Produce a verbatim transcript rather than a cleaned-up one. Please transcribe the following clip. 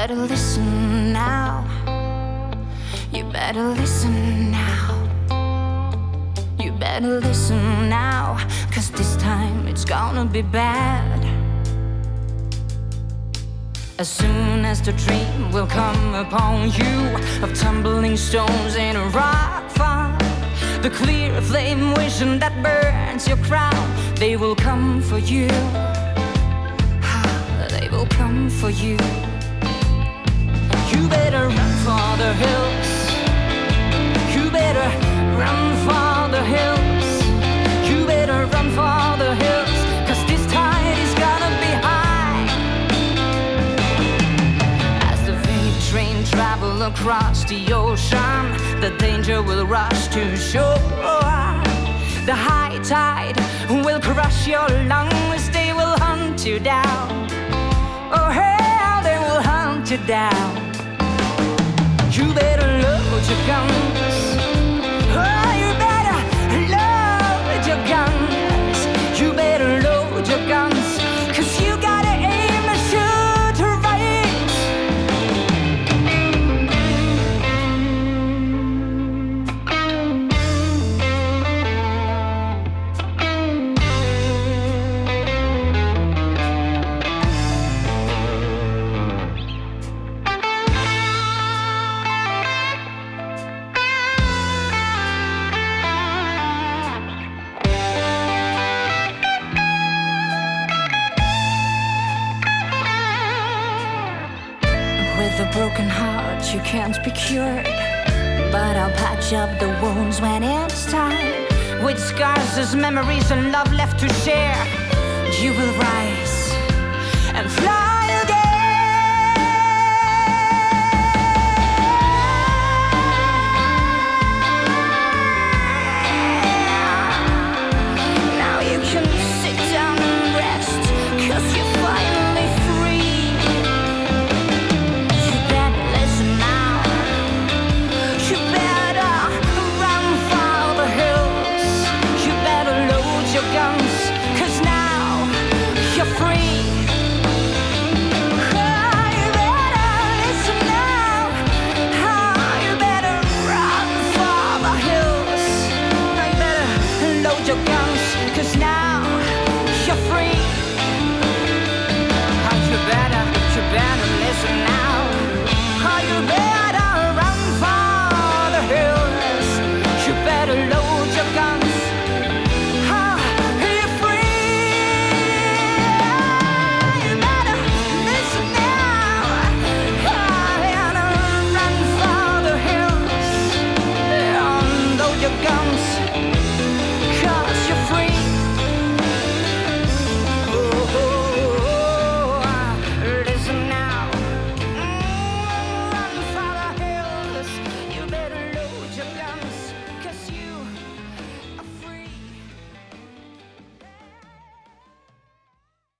better listen now. You better listen now. You better listen now, 'cause this time it's gonna be bad. As soon as the dream will come upon you of tumbling stones in a rock fall, the clear flame vision that burns your crown, they will come for you. They will come for you. You better run for the hills. You better run for the hills. You better run for the hills, 'cause this tide is gonna be high. As the wave train travel across the ocean, the danger will rush to shore. The high tide will crush your lungs. They will hunt you down. Oh hell, they will hunt you down. You better load your guns. Oh, you better load your guns. You better load your guns, 'cause you gotta aim and shoot right. With a broken heart you can't be cured, but I'll patch up the wounds when it's time. With scars as memories and love left to share, you will rise and fly.